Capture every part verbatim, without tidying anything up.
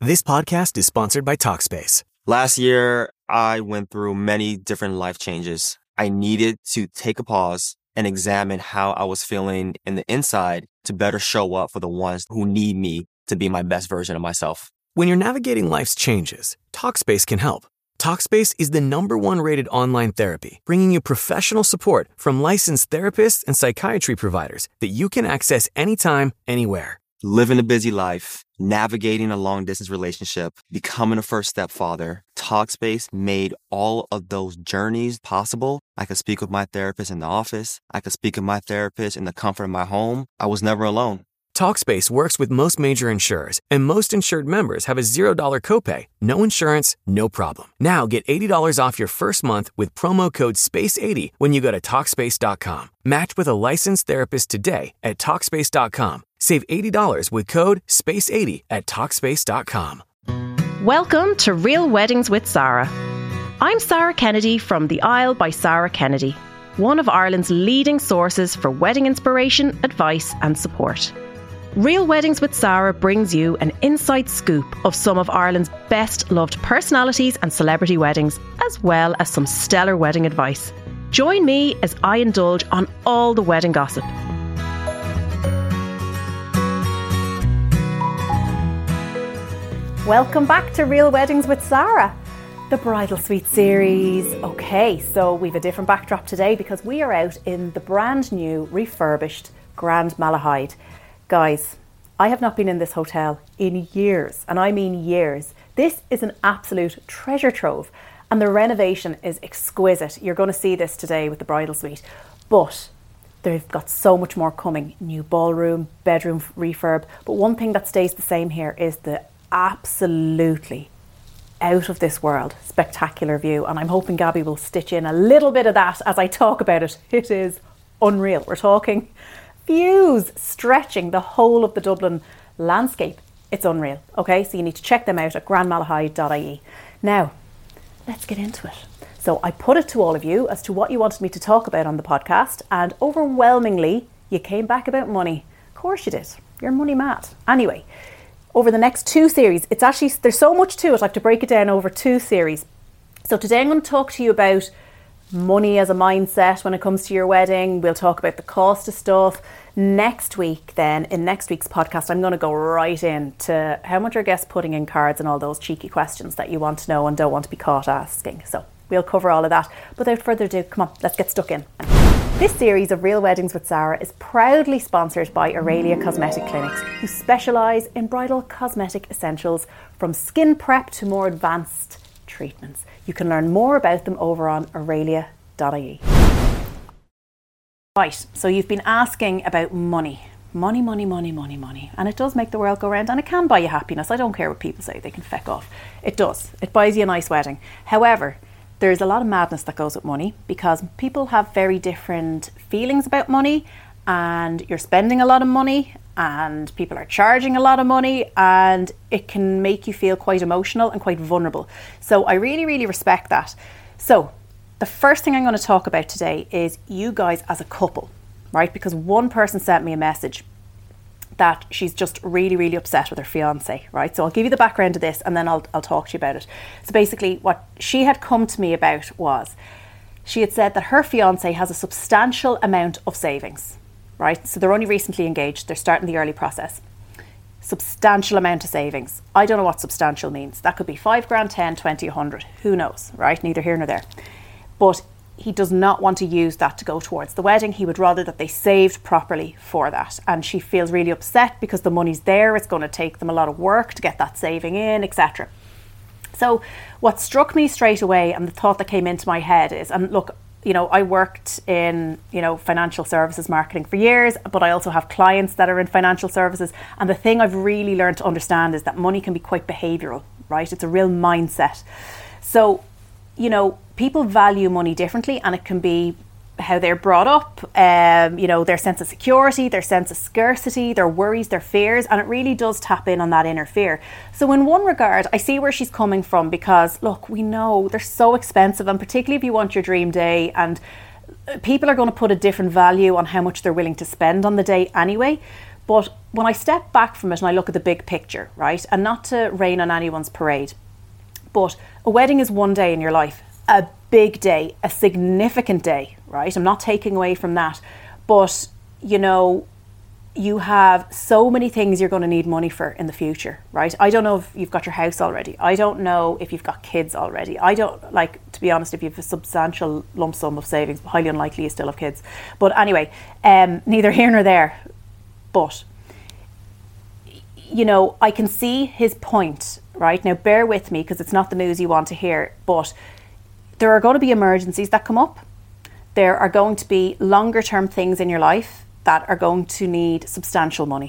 This podcast is sponsored by Talkspace. Last year, I went through many different life changes. I needed to take a pause and examine how I was feeling in the inside to better show up for the ones who need me to be my best version of myself. When you're navigating life's changes, Talkspace can help. Talkspace is the number one rated online therapy, bringing you professional support from licensed therapists and psychiatry providers that you can access anytime, anywhere. Living a busy life, navigating a long-distance relationship, becoming a first-step father, Talkspace made all of those journeys possible. I could speak with my therapist in the office. I could speak with my therapist in the comfort of my home. I was never alone. Talkspace works with most major insurers, and most insured members have a zero dollars copay. No insurance, no problem. Now get eighty dollars off your first month with promo code space eighty when you go to Talkspace dot com. Match with a licensed therapist today at Talkspace dot com. Save eighty dollars with code space eighty at Talkspace dot com. Welcome to Real Weddings with Sarah. I'm Sarah Kennedy from The Isle by Sarah Kennedy, one of Ireland's leading sources for wedding inspiration, advice and support. Real Weddings with Sarah brings you an inside scoop of some of Ireland's best loved personalities and celebrity weddings, as well as some stellar wedding advice. Join me as I indulge on all the wedding gossip. Welcome back to Real Weddings with Sarah, the Bridal Suite series. Okay, so we've a different backdrop today because we are out in the brand new refurbished Grand Malahide. Guys, I have not been in this hotel in years, and I mean years. This is an absolute treasure trove, and the renovation is exquisite. You're going to see this today with the bridal suite, but they've got so much more coming. New ballroom, bedroom refurb, but one thing that stays the same here is the absolutely out of this world spectacular view, and I'm hoping Gabby will stitch in a little bit of that as I talk about it. It is unreal. We're talking views stretching the whole of the Dublin landscape. It's unreal. Okay, so you need to check them out at grand malahide dot I E. Now, let's get into it. So I put it to all of you as to what you wanted me to talk about on the podcast, and overwhelmingly, you came back about money. Of course you did. You're money mad. Anyway, over the next two series, it's actually, there's so much to it, I have to break it down over two series. So today I'm going to talk to you about money as a mindset when it comes to your wedding. We'll talk about the cost of stuff. Next week then, in next week's podcast, I'm going to go right into how much are guests putting in cards and all those cheeky questions that you want to know and don't want to be caught asking. So we'll cover all of that. But without further ado, come on, let's get stuck in. This series of Real Weddings with Sarah is proudly sponsored by Aurelia Cosmetic Clinics, who specialise in bridal cosmetic essentials from skin prep to more advanced treatments. You can learn more about them over on aurelia dot I E. Right, so you've been asking about money. Money, money, money, money, money. And it does make the world go round, and it can buy you happiness. I don't care what people say, they can feck off. It does. It buys you a nice wedding. However, there's a lot of madness that goes with money because people have very different feelings about money, and you're spending a lot of money and people are charging a lot of money, and it can make you feel quite emotional and quite vulnerable. So I really, really respect that. So the first thing I'm going to talk about today is you guys as a couple, right? Because one person sent me a message that she's just really, really upset with her fiance, right? So I'll give you the background to this and then I'll, I'll talk to you about it. So basically what she had come to me about was she had said that her fiance has a substantial amount of savings, right? So they're only recently engaged. They're starting the early process. Substantial amount of savings. I don't know what substantial means. That could be five grand, ten, twenty, a hundred. Who knows, right? Neither here nor there. But he does not want to use that to go towards the wedding. He would rather that they saved properly for that. And she feels really upset because the money's there. It's going to take them a lot of work to get that saving in, et cetera. So what struck me straight away and the thought that came into my head is, and look, you know, I worked in, you know, financial services marketing for years, but I also have clients that are in financial services. And the thing I've really learned to understand is that money can be quite behavioural, right? It's a real mindset. So, you know, people value money differently, and it can be how they're brought up, um, you know, their sense of security, their sense of scarcity, their worries, their fears, and it really does tap in on that inner fear. So in one regard, I see where she's coming from because, look, we know they're so expensive, and particularly if you want your dream day, and people are going to put a different value on how much they're willing to spend on the day anyway. But when I step back from it and I look at the big picture, right, and not to rain on anyone's parade, but a wedding is one day in your life, a big day, a significant day, right? I'm not taking away from that, but you know, you have so many things you're going to need money for in the future, right? I don't know if you've got your house already. I don't know if you've got kids already. I don't, like, to be honest, if you have a substantial lump sum of savings, highly unlikely you still have kids. But anyway, um, neither here nor there. But, you know, I can see his point, right? Now, bear with me because it's not the news you want to hear, but there are going to be emergencies that come up. There are going to be longer term things in your life that are going to need substantial money.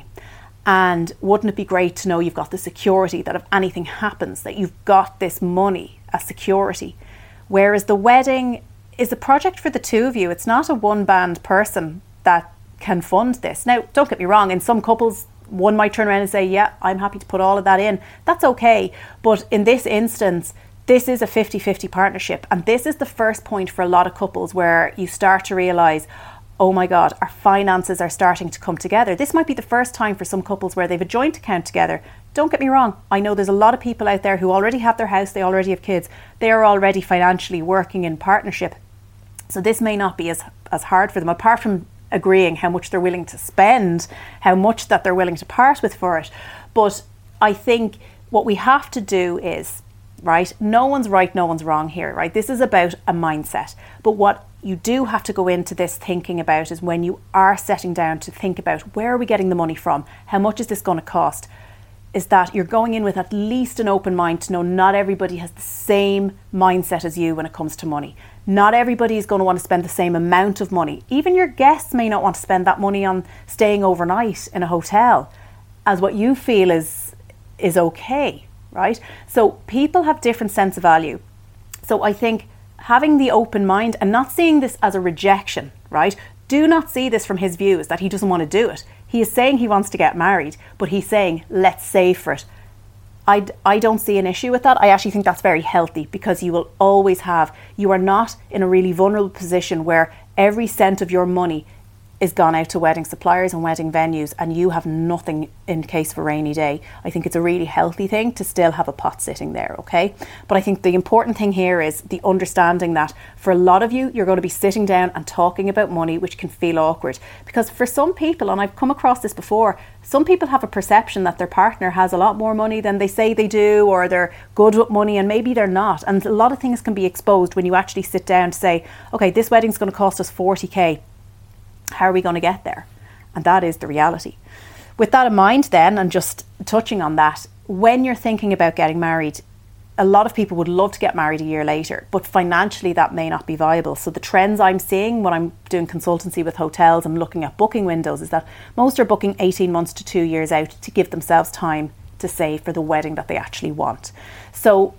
And wouldn't it be great to know you've got the security that if anything happens, that you've got this money as security? Whereas the wedding is a project for the two of you. It's not a one band person that can fund this. Now, don't get me wrong, in some couples, one might turn around and say, yeah, I'm happy to put all of that in. That's okay. But in this instance, this is a fifty-fifty partnership. And this is the first point for a lot of couples where you start to realise, oh my God, our finances are starting to come together. This might be the first time for some couples where they've a joint account together. Don't get me wrong. I know there's a lot of people out there who already have their house, they already have kids. They are already financially working in partnership. So this may not be as, as hard for them, apart from agreeing how much they're willing to spend, how much that they're willing to part with for it. But I think what we have to do is, right, no one's right, no one's wrong here, right? This is about a mindset. But what you do have to go into this thinking about is when you are setting down to think about where are we getting the money from, how much is this going to cost, is that you're going in with at least an open mind to know not everybody has the same mindset as you when it comes to money. Not everybody is going to want to spend the same amount of money. Even your guests may not want to spend that money on staying overnight in a hotel as what you feel is is okay, right? So people have different sense of value. So I think having the open mind and not seeing this as a rejection, right? Do not see this from his view as that he doesn't want to do it. He is saying he wants to get married, but he's saying, let's save for it. I, I don't see an issue with that. I actually think that's very healthy because you will always have, you are not in a really vulnerable position where every cent of your money is gone out to wedding suppliers and wedding venues and you have nothing in case of a rainy day. I think it's a really healthy thing to still have a pot sitting there, okay? But I think the important thing here is the understanding that for a lot of you, you're going to be sitting down and talking about money, which can feel awkward. Because for some people, and I've come across this before, some people have a perception that their partner has a lot more money than they say they do, or they're good with money, and maybe they're not. And a lot of things can be exposed when you actually sit down to say, okay, this wedding's going to cost us forty K. How are we going to get there? And that is the reality. With that in mind then, and just touching on that, when you're thinking about getting married, a lot of people would love to get married a year later, but financially that may not be viable. So the trends I'm seeing when I'm doing consultancy with hotels and looking at booking windows is that most are booking eighteen months to two years out to give themselves time to save for the wedding that they actually want. So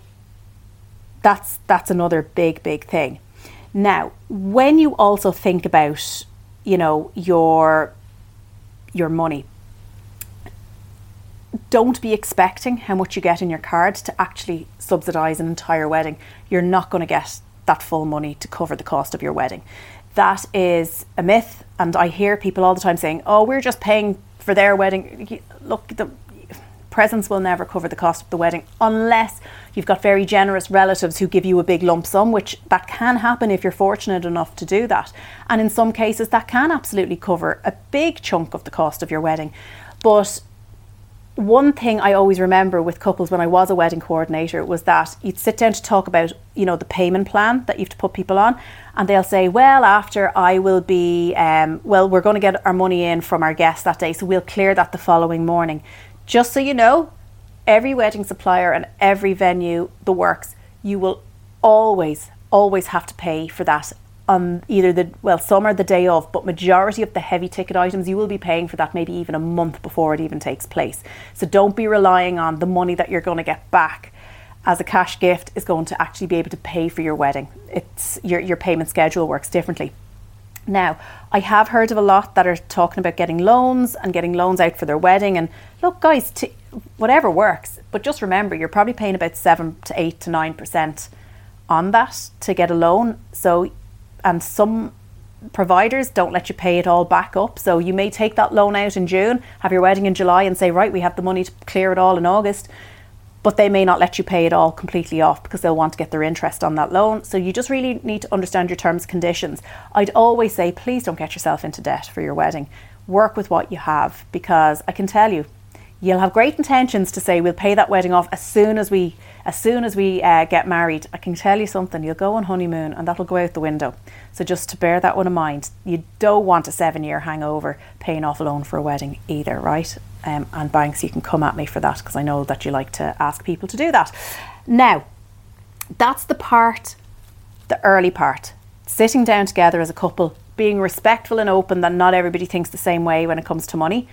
that's that's another big, big thing. Now, when you also think about, you know, your your money, don't be expecting how much you get in your card to actually subsidise an entire wedding. You're not going to get that full money to cover the cost of your wedding. That is a myth, and I hear people all the time saying, oh, we're just paying for their wedding. Look, the presents will never cover the cost of the wedding unless you've got very generous relatives who give you a big lump sum, which that can happen if you're fortunate enough to do that. And in some cases that can absolutely cover a big chunk of the cost of your wedding. But one thing I always remember with couples when I was a wedding coordinator was that you'd sit down to talk about, you know, the payment plan that you have to put people on, and they'll say, well, after I will be, um, well, we're going to get our money in from our guests that day, so we'll clear that the following morning. Just so you know, every wedding supplier and every venue, the works, you will always, always have to pay for that on either the, well, some are the day of, but majority of the heavy ticket items, you will be paying for that maybe even a month before it even takes place. So don't be relying on the money that you're going to get back as a cash gift is going to actually be able to pay for your wedding. It's your, your payment schedule works differently. Now, I have heard of a lot that are talking about getting loans and getting loans out for their wedding. And look, guys, t- whatever works. But just remember, you're probably paying about seven to eight to nine percent on that to get a loan. So, and some providers don't let you pay it all back up. So you may take that loan out in June, have your wedding in July and say, right, we have the money to clear it all in August. But they may not let you pay it all completely off because they'll want to get their interest on that loan. So you just really need to understand your terms and conditions. I'd always say, please don't get yourself into debt for your wedding. Work with what you have, because I can tell you, you'll have great intentions to say we'll pay that wedding off as soon as we as soon as we uh, get married. I can tell you something, you'll go on honeymoon and that'll go out the window. So just to bear that one in mind, you don't want a seven year hangover paying off a loan for a wedding either, right? Um, and banks, you can come at me for that because I know that you like to ask people to do that. Now, that's the part, the early part, sitting down together as a couple, being respectful and open that not everybody thinks the same way when it comes to money.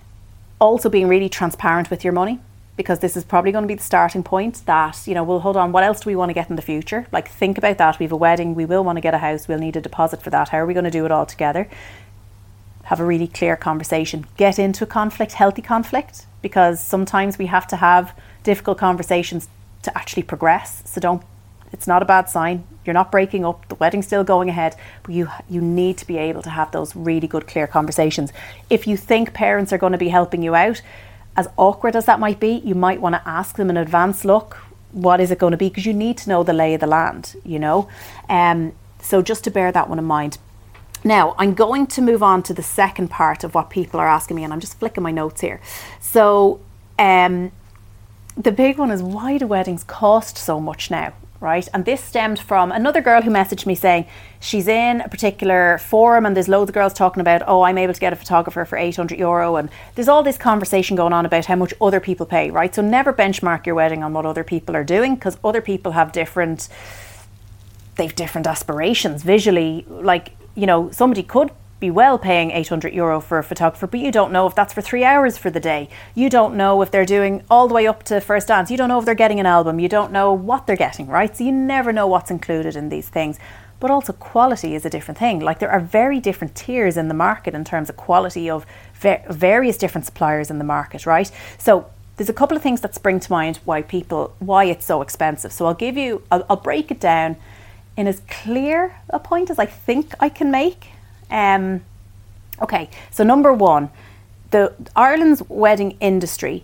Also being really transparent with your money, because this is probably going to be the starting point that, you know, well, hold on, what else do we want to get in the future? Like, think about that. We have a wedding, we will want to get a house, we'll need a deposit for that. How are we going to do it all together? Have a really clear conversation. Get into a conflict, healthy conflict, because sometimes we have to have difficult conversations to actually progress. So don't, it's not a bad sign. You're not breaking up, the wedding's still going ahead, but you you need to be able to have those really good, clear conversations. If you think parents are going to be helping you out, as awkward as that might be, you might want to ask them in advance, look, what is it going to be? Because you need to know the lay of the land, you know. Um, so just to bear that one in mind. Now, I'm going to move on to the second part of what people are asking me, and I'm just flicking my notes here. So um, the big one is, why do weddings cost so much now? Right, and this stemmed from another girl who messaged me saying she's in a particular forum and there's loads of girls talking about, oh, I'm able to get a photographer for eight hundred euro, and there's all this conversation going on about how much other people pay, right? So never benchmark your wedding on what other people are doing, because other people have different, they've different aspirations visually. Like, you know, somebody could be well paying eight hundred euro for a photographer, but you don't know if that's for three hours for the day. You don't know if they're doing all the way up to first dance. You don't know if they're getting an album. You don't know what they're getting, right? So you never know what's included in these things. But also quality is a different thing. Like, there are very different tiers in the market in terms of quality of ver- various different suppliers in the market, right? So there's a couple of things that spring to mind why people, why it's so expensive. So I'll give you, I'll, I'll break it down in as clear a point as I think I can make. Um, okay, so number one, the Ireland's wedding industry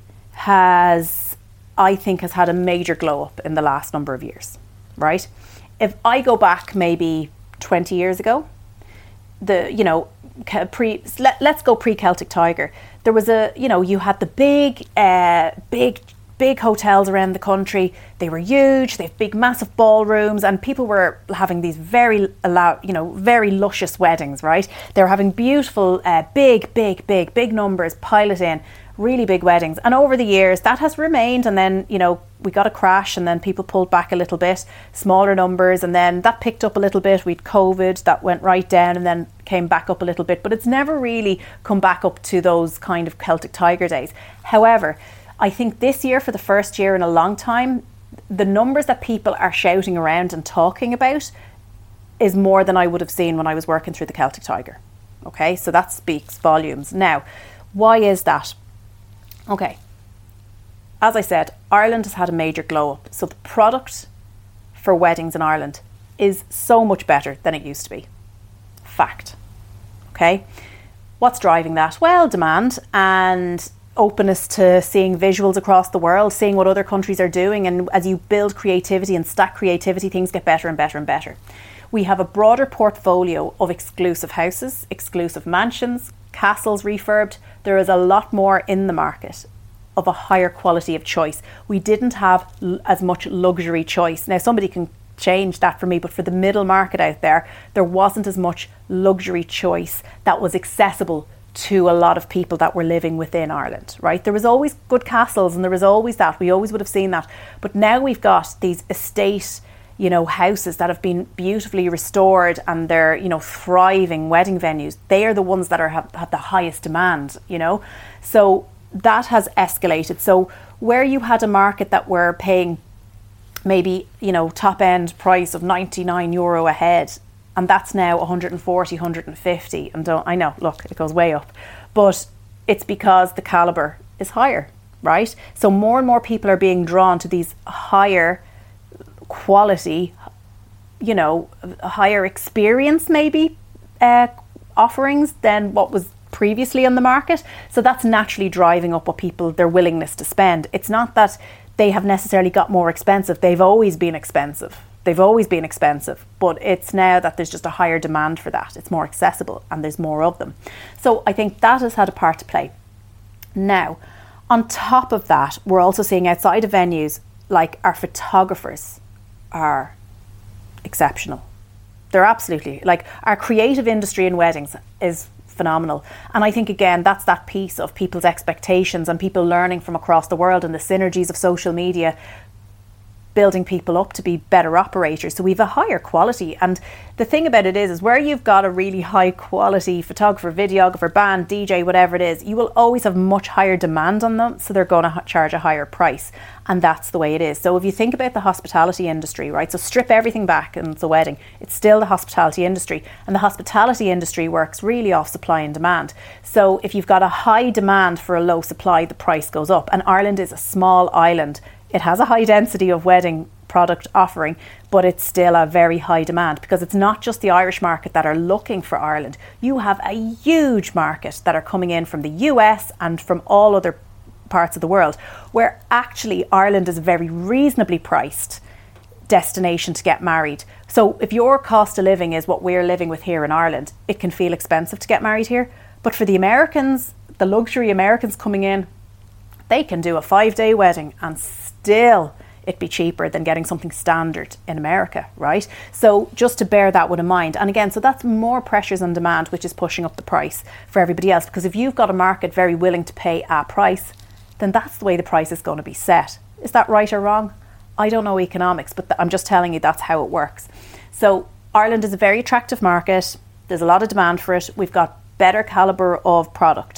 has, I think, has had a major glow up in the last number of years, right? If I go back maybe twenty years ago, the, you know, pre, let, let's go pre-Celtic Tiger. There was a, you know, you had the big, uh, big, big hotels around the country. They were huge. They have big, massive ballrooms, and people were having these very, you know, very luscious weddings, right? They were having beautiful, uh, big, big, big, big numbers, pile it in, really big weddings. And over the years, that has remained. And then, you know, we got a crash, and then people pulled back a little bit, smaller numbers, and then that picked up a little bit. We'd COVID, that went right down, and then came back up a little bit. But it's never really come back up to those kind of Celtic Tiger days. However, I think this year, for the first year in a long time, the numbers that people are shouting around and talking about is more than I would have seen when I was working through the Celtic Tiger. Okay, so that speaks volumes. Now, why is that? Okay, as I said, Ireland has had a major glow up. So the product for weddings in Ireland is so much better than it used to be. Fact. Okay, what's driving that? Well, demand and openness to seeing visuals across the world, seeing what other countries are doing, and as you build creativity and stack creativity, things get better and better and better. We have a broader portfolio of exclusive houses, exclusive mansions, castles refurbed. There is a lot more in the market of a higher quality of choice. We didn't have l- as much luxury choice. Now, somebody can change that for me, but for the middle market out there, there wasn't as much luxury choice that was accessible to a lot of people that were living within Ireland, right? There was always good castles, and there was always that. We always would have seen that. But now we've got these estate, you know, houses that have been beautifully restored, and they're, you know, thriving wedding venues. They are the ones that are have, have the highest demand, you know? So that has escalated. So where you had a market that were paying maybe, you know, top end price of ninety-nine euro a head, and that's now one hundred forty, one hundred fifty. And don't, I know, look, it goes way up. But it's because the calibre is higher, right? So more and more people are being drawn to these higher quality, you know, higher experience maybe, uh, offerings than what was previously on the market. So that's naturally driving up what people, their willingness to spend. It's not that they have necessarily got more expensive. They've always been expensive. They've always been expensive, but it's now that there's just a higher demand for that. It's more accessible and there's more of them. So I think that has had a part to play. Now, on top of that, we're also seeing outside of venues, like our photographers are exceptional. They're absolutely, like, our creative industry in weddings is phenomenal. And I think, again, that's that piece of people's expectations and people learning from across the world and the synergies of social media building people up to be better operators. So we've a higher quality. And the thing about it is, is where you've got a really high quality photographer, videographer, band, D J, whatever it is, you will always have much higher demand on them. So they're going to charge a higher price. And that's the way it is. So if you think about the hospitality industry, right? So strip everything back and it's a wedding. It's still the hospitality industry. And the hospitality industry works really off supply and demand. So if you've got a high demand for a low supply, the price goes up. And Ireland is a small island. It has a high density of wedding product offering, but it's still a very high demand because it's not just the Irish market that are looking for Ireland. You have a huge market that are coming in from the U S and from all other parts of the world, where actually Ireland is a very reasonably priced destination to get married. So if your cost of living is what we're living with here in Ireland, it can feel expensive to get married here. But for the Americans, the luxury Americans coming in, they can do a five-day wedding and still it'd be cheaper than getting something standard in America, right? So just to bear that one in mind. And again, so that's more pressures on demand, which is pushing up the price for everybody else. Because if you've got a market very willing to pay a price, then that's the way the price is going to be set. Is that right or wrong? I don't know economics, but th- I'm just telling you that's how it works. So Ireland is a very attractive market. There's a lot of demand for it. We've got better calibre of product.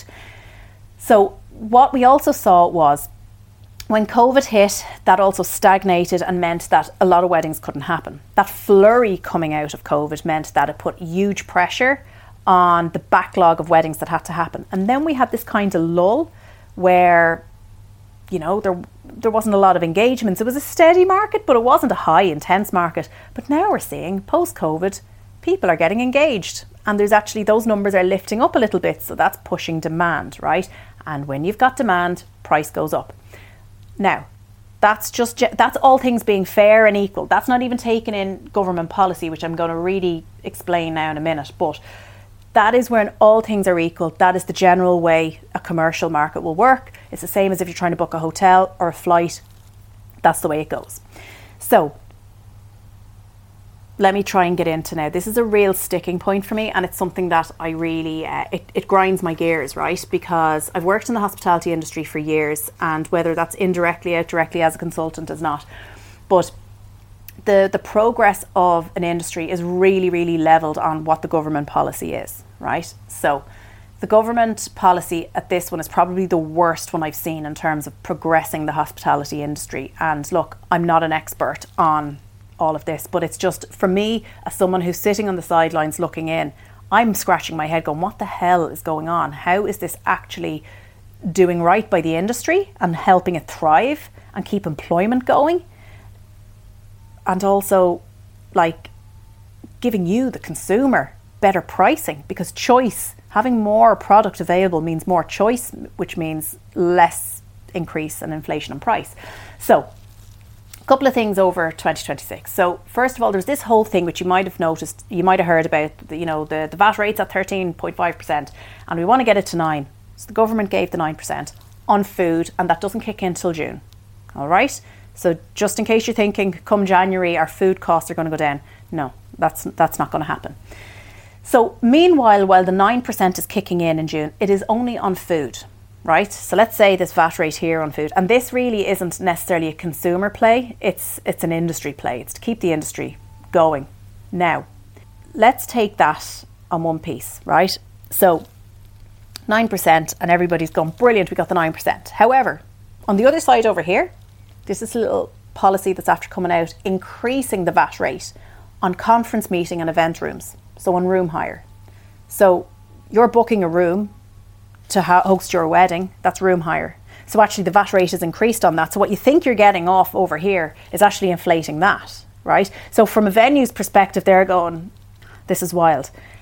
So what we also saw was when COVID hit, that also stagnated and meant that a lot of weddings couldn't happen. That flurry coming out of COVID meant that it put huge pressure on the backlog of weddings that had to happen. And then we had this kind of lull where, you know, there there wasn't a lot of engagements. It was a steady market, but it wasn't a high, intense market. But now we're seeing, post-COVID, people are getting engaged. And there's actually, those numbers are lifting up a little bit. So that's pushing demand, right? And when you've got demand, price goes up. Now, that's just that's all things being fair and equal. That's not even taking in government policy, which I'm going to really explain now in a minute. But that is when all things are equal. That is the general way a commercial market will work. It's the same as if you're trying to book a hotel or a flight. That's the way it goes. So let me try and get into now. This is a real sticking point for me, and it's something that I really, uh, it, it grinds my gears, right? Because I've worked in the hospitality industry for years, and whether that's indirectly, out directly as a consultant is not. But the, the progress of an industry is really, really levelled on what the government policy is, right? So the government policy at this one is probably the worst one I've seen in terms of progressing the hospitality industry. And look, I'm not an expert on all of this, but it's just, for me, as someone who's sitting on the sidelines looking in, I'm scratching my head going, what the hell is going on? How is this actually doing right by the industry and helping it thrive and keep employment going? And also, like, giving you, the consumer, better pricing, because choice, having more product available means more choice, which means less increase in inflation and price. So couple of things over twenty twenty-six. So first of all, there's this whole thing which you might have noticed, you might have heard about, the, you know, the, the V A T rate's at thirteen point five percent and we want to get it to nine. So the government gave the nine percent on food, and that doesn't kick in till June. All right. So just in case you're thinking come January our food costs are going to go down. No, that's that's not going to happen. So meanwhile, while the nine percent is kicking in in June, it is only on food. Right, so let's say this V A T rate here on food, and this really isn't necessarily a consumer play, it's it's an industry play. It's to keep the industry going. Now, let's take that on one piece, right? So nine percent, and everybody's gone, brilliant, we got the nine percent. However, on the other side over here, there's this little policy that's after coming out, increasing the V A T rate on conference meeting and event rooms, so on room hire. So you're booking a room to host your wedding, that's room hire. So actually the V A T rate is increased on that. So what you think you're getting off over here is actually inflating that, right? So from a venue's perspective, they're going, this is wild.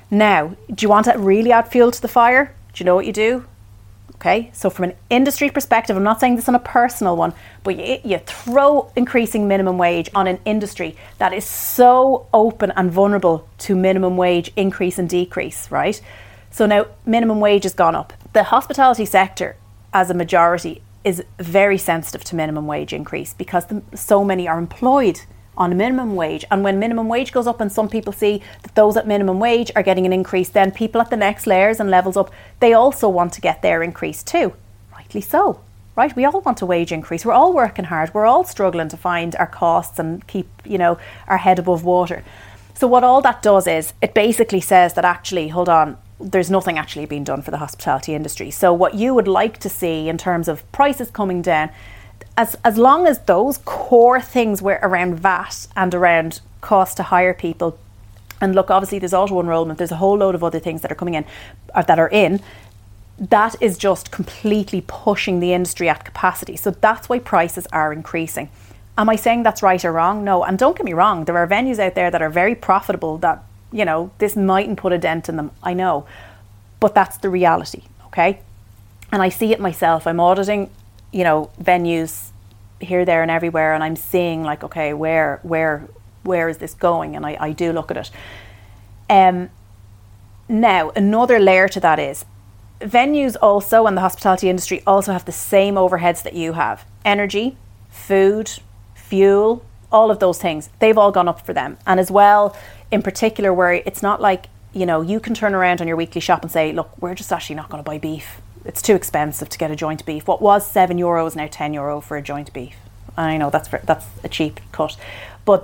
Now, do you want to really add fuel to the fire? Do you know what you do? Okay, so from an industry perspective, I'm not saying this on a personal one, but you, you throw increasing minimum wage on an industry that is so open and vulnerable to minimum wage increase and decrease, right? So now minimum wage has gone up. The hospitality sector as a majority is very sensitive to minimum wage increase because the, so many are employed on a minimum wage, and when minimum wage goes up and some people see that those at minimum wage are getting an increase, then people at the next layers and levels up, they also want to get their increase too. Rightly so, right? We all want a wage increase. We're all working hard. We're all struggling to find our costs and keep, you know, our head above water. So what all that does is it basically says that actually, hold on, there's nothing actually being done for the hospitality industry. So what you would like to see in terms of prices coming down, As as long as those core things were around V A T and around cost to hire people, and look, obviously there's auto enrollment, there's a whole load of other things that are coming in, or that are in, that is just completely pushing the industry at capacity. So that's why prices are increasing. Am I saying that's right or wrong? No, and don't get me wrong, there are venues out there that are very profitable that, you know, this mightn't put a dent in them, I know, but that's the reality, okay? And I see it myself. I'm auditing, you know, venues here, there and everywhere, and I'm seeing like, okay, where where where is this going? And I, I do look at it. Um, now, another layer to that is venues also, and the hospitality industry also have the same overheads that you have. Energy, food, fuel, all of those things, they've all gone up for them. And as well, in particular, where it's not like, you know, you can turn around on your weekly shop and say, look, we're just actually not going to buy beef. It's too expensive to get a joint beef. What was seven euro is now ten euro for a joint beef. I know that's for, that's a cheap cut, but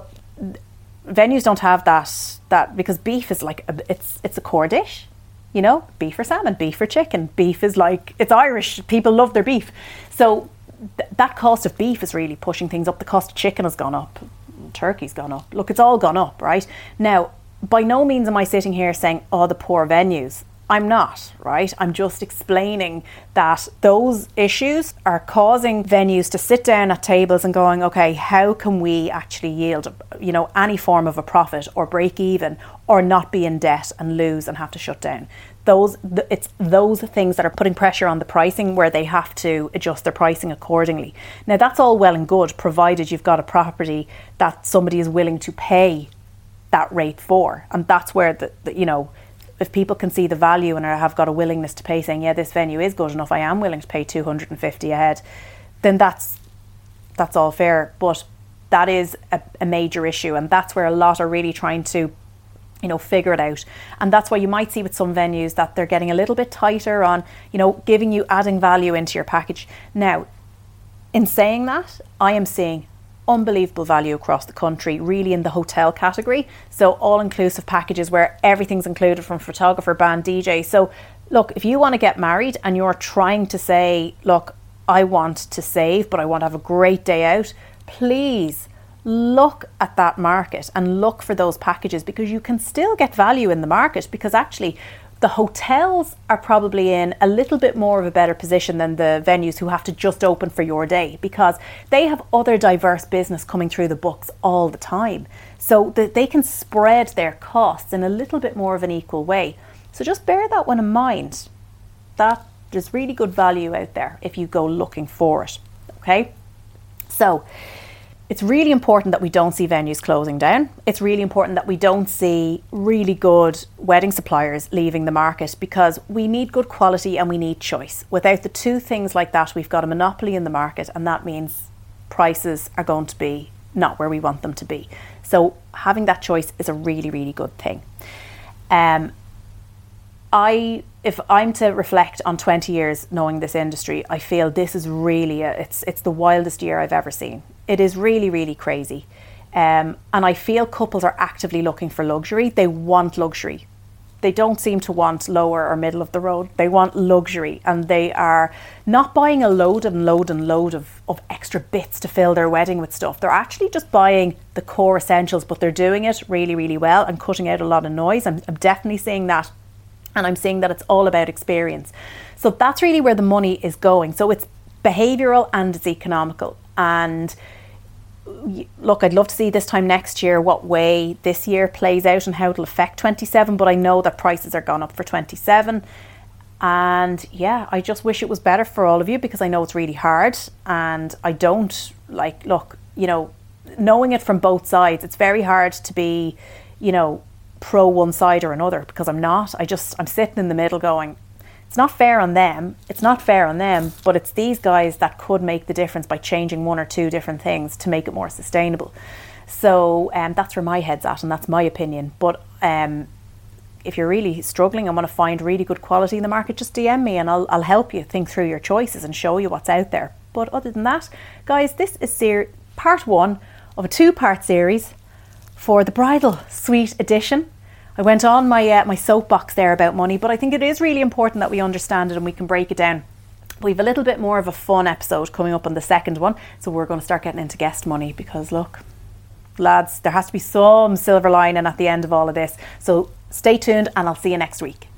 venues don't have that that because beef is like a, it's it's a core dish, you know, beef or salmon, beef or chicken. Beef is like, it's Irish. People love their beef, so th- that cost of beef is really pushing things up. The cost of chicken has gone up. Turkey's gone up. Look, it's all gone up, right? Now, by no means am I sitting here saying, oh, the poor venues. I'm not, right? I'm just explaining that those issues are causing venues to sit down at tables and going, okay, how can we actually yield, you know, any form of a profit or break even or not be in debt and lose and have to shut down. Those, it's those things that are putting pressure on the pricing where they have to adjust their pricing accordingly. Now, that's all well and good, provided you've got a property that somebody is willing to pay that rate for. And that's where, the, the you know, if people can see the value and have got a willingness to pay, saying, yeah, this venue is good enough, I am willing to pay two hundred fifty a head, then that's that's all fair. But that is a, a major issue, and that's where a lot are really trying to, you know, figure it out. And that's why you might see with some venues that they're getting a little bit tighter on, you know, giving you, adding value into your package. Now, in saying that, I am seeing unbelievable value across the country, really in the hotel category. So all-inclusive packages where everything's included, from photographer, band, D J. So look, if you want to get married and you're trying to say, look, I want to save, but I want to have a great day out, please look at that market and look for those packages, because you can still get value in the market, because actually the hotels are probably in a little bit more of a better position than the venues who have to just open for your day, because they have other diverse business coming through the books all the time. So that they can spread their costs in a little bit more of an equal way. So just bear that one in mind, that there's really good value out there if you go looking for it. Okay? So it's really important that we don't see venues closing down. It's really important that we don't see really good wedding suppliers leaving the market, because we need good quality and we need choice. Without the two things like that, we've got a monopoly in the market, and that means prices are going to be not where we want them to be. So having that choice is a really, really good thing. Um, I, if I'm to reflect on twenty years knowing this industry, I feel this is really, a, it's it's the wildest year I've ever seen. It is really, really crazy. Um, and I feel couples are actively looking for luxury. They want luxury. They don't seem to want lower or middle of the road. They want luxury, and they are not buying a load and load and load of, of extra bits to fill their wedding with stuff. They're actually just buying the core essentials, but they're doing it really, really well and cutting out a lot of noise. I'm, I'm definitely seeing that. And I'm seeing that it's all about experience. So that's really where the money is going. So it's behavioural and it's economical. And look, I'd love to see this time next year what way this year plays out and how it'll affect twenty-seven, but I know that prices are gone up for twenty-seven. And yeah, I just wish it was better for all of you, because I know it's really hard, and I don't like, look, you know, knowing it from both sides, it's very hard to be, you know, pro one side or another, because I'm not. I just, I'm sitting in the middle going, it's not fair on them, it's not fair on them, but it's these guys that could make the difference by changing one or two different things to make it more sustainable. So um, that's where my head's at, and that's my opinion. But um, if you're really struggling and want to find really good quality in the market, just D M me and I'll, I'll help you think through your choices and show you what's out there. But other than that, guys, this is ser- part one of a two-part series for the Bridal Suite edition. I went on my uh, my soapbox there about money, but I think it is really important that we understand it and we can break it down. We have a little bit more of a fun episode coming up on the second one, so we're going to start getting into guest money, because look, lads, there has to be some silver lining at the end of all of this. So stay tuned, and I'll see you next week.